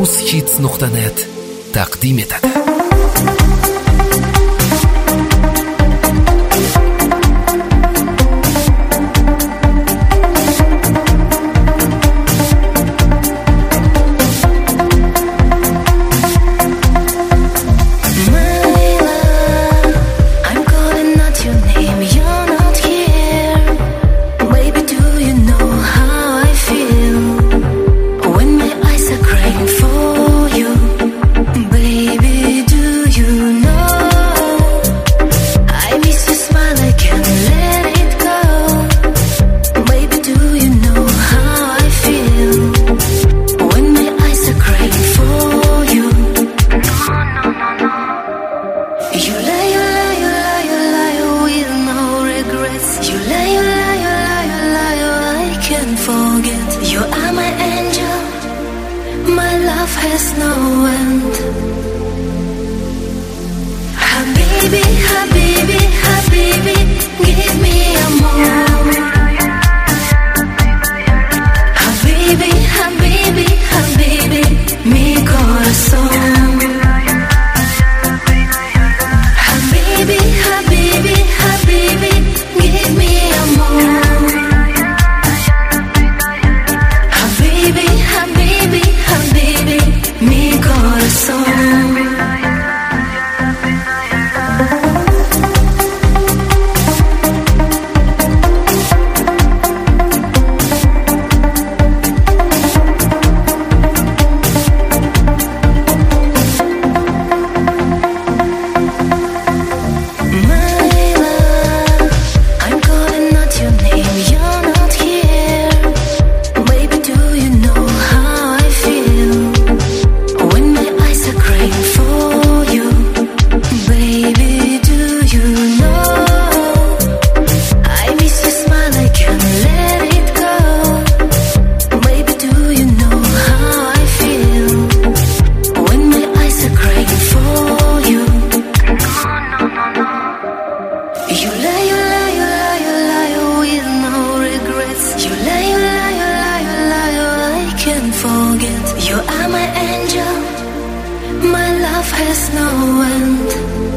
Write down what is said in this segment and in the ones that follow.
uzhits.net taqdim etadi. Forget you are my angel, my love has no end. Habibi, habibi, habibi, give me a more. Habibi, habibi, habibi, mi corazón. Habibi, habibi, habibi, give me a more. Habibi, habibi, mi corazón. Forget you are my angel, my love has no end.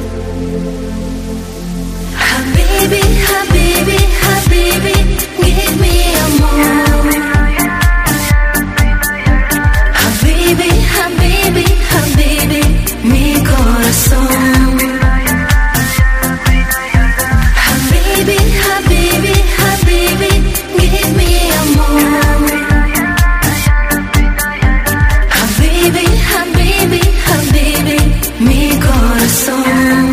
Habibi, habibi, habibi, give me a more. Habibi, habibi, habibi, mi corazón. Habibi, habibi, habibi, give me a more. Habibi, habibi, mi corazón.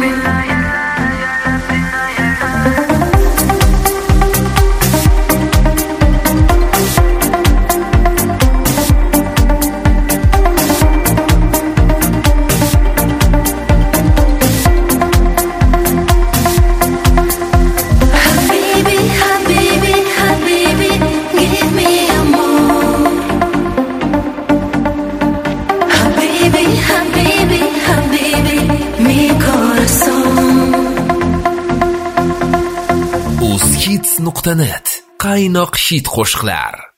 Habibi, habibi, habibi, give me amor. Habibi, habibi, habibi, mi corazón. uzhits.net qaynoq hit qo'shiqlar.